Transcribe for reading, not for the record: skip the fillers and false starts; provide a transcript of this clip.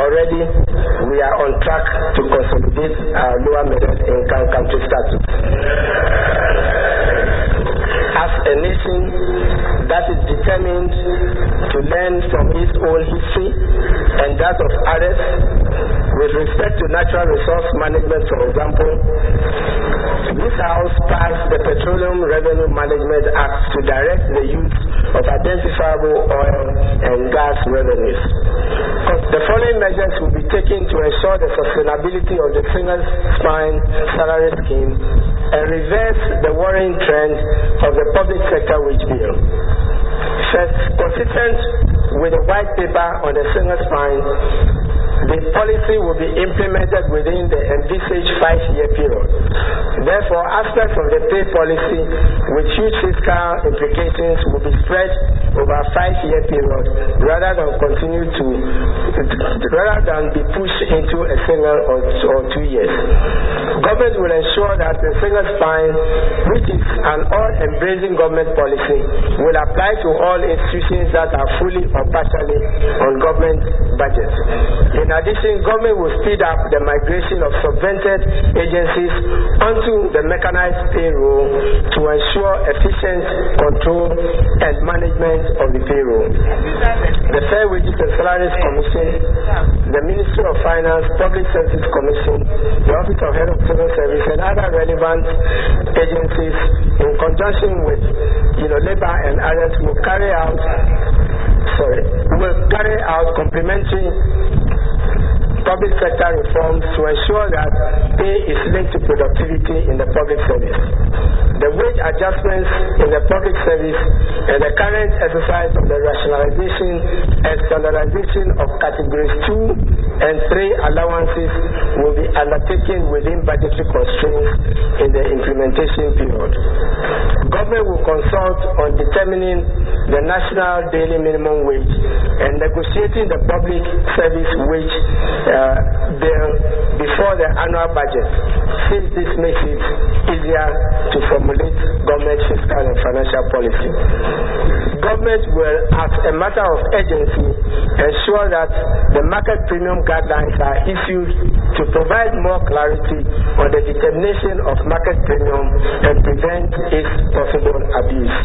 already we are on track to consolidate our lower middle income country status as a nation that is determined to learn from its own history and that of others with respect to natural resource management. For example, this House passed the Petroleum Revenue Management Act to direct the use of identifiable oil and gas revenues. The following measures will be taken to ensure the sustainability of the single spine salary scheme and reverse the worrying trend of the public sector wage bill. First, consistent with the white paper on the single spine, the policy will be implemented within the envisaged 5-year period. Therefore, aspects of the pay policy with huge fiscal implications will be spread over a 5-year period rather than be pushed into a single or 2 years. Government will ensure that the single spine, which is an all-embracing government policy, will apply to all institutions that are fully or partially on government budgets. In addition, government will speed up the migration of subvented agencies onto the mechanized payroll to ensure efficient control and management of the payroll. The Fair Wages and Salaries Commission, the Ministry of Finance, Public Services Commission, the Office of Head of Civil Service, and other relevant agencies, in conjunction with labor and others, will carry out complementary public sector reforms to ensure that pay is linked to productivity in the public service. The wage adjustments in the public service and the current exercise of the rationalization and standardization of categories 2 and 3 allowances will be undertaken within budgetary constraints in the implementation period. Government will consult on determining the national daily minimum wage and negotiating the public service wage bill before the annual budget, since this makes it easier to formulate government fiscal and financial policy. Government will, as a matter of urgency, ensure that the market premium guidelines are issued to provide more clarity on the determination of market premium and prevent its possible abuse.